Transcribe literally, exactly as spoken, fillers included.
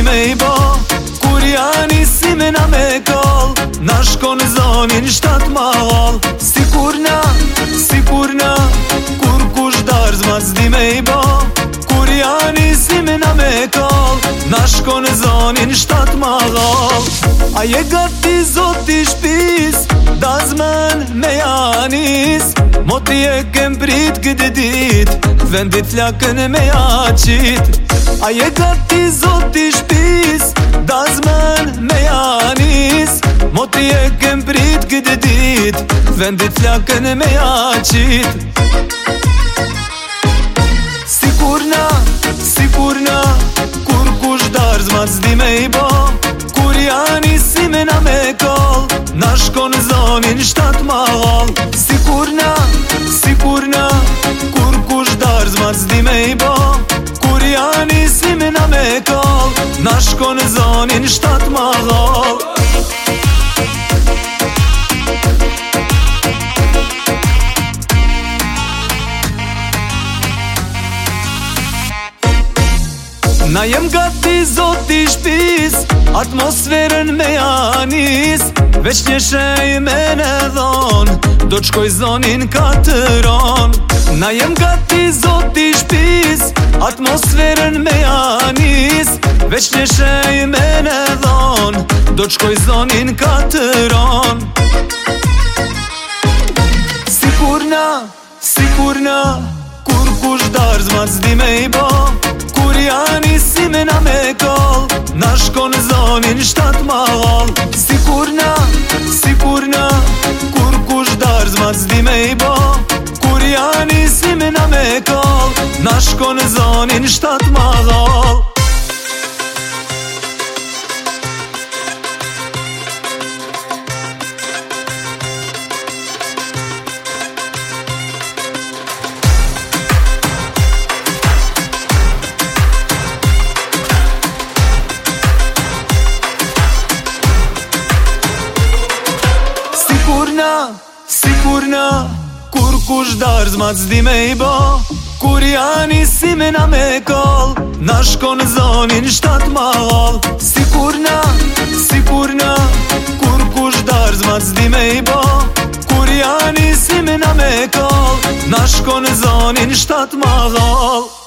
me i bo Kur janë i si me na me kall Na shkon zonin shtat mahal Si kur na, si kur na Kur kush darz ma zdi me i bo Kur janë i si me na me kall Na shkon zonin shtat mahal A je gati zoti shpis Dazmen me janis Moti e kem prit këtë dit Vendit flakën me jaqit A je gati zoti shpis Dazmen me janis Moti e kem prit këtë dit Vendit flakën me jaqit Si kur na, si kur na Kur kush darz ma zdi me i bo Kur janë i si me na me kall Na shkon zonin shtat mahal Si kur na, si kur na Kur kush darz ma zdi me i bo Kur janë i si me na me kall Na shkon zonin shtat mahal Na jem gati zoti shpis Atmosferën me janis Veç një shej me në dhon Do t'shkoj zonin katëron Na jem gati zoti shpis Atmosferën me janis Veç një shej me në dhon Do t'shkoj zonin katëron Si kur na, si kur na Kur kush darz ma zdi me i bo Kur janë i si me na me kall Na shkon zonin shtat mahal Si kur na, si kur na Kur kush darz ma zdi me i bo Kur janë i si me na me kall Na shkon zonin shtat mahal Si kur na, kur kush darz ma zdi me i bo Kur janë i si me na me kall Na shkon zonin shtat mahal Si kur na, si kur na Kur kush darz ma zdi me i bo Kur janë i si me na me kall Na shkon zonin shtat mahal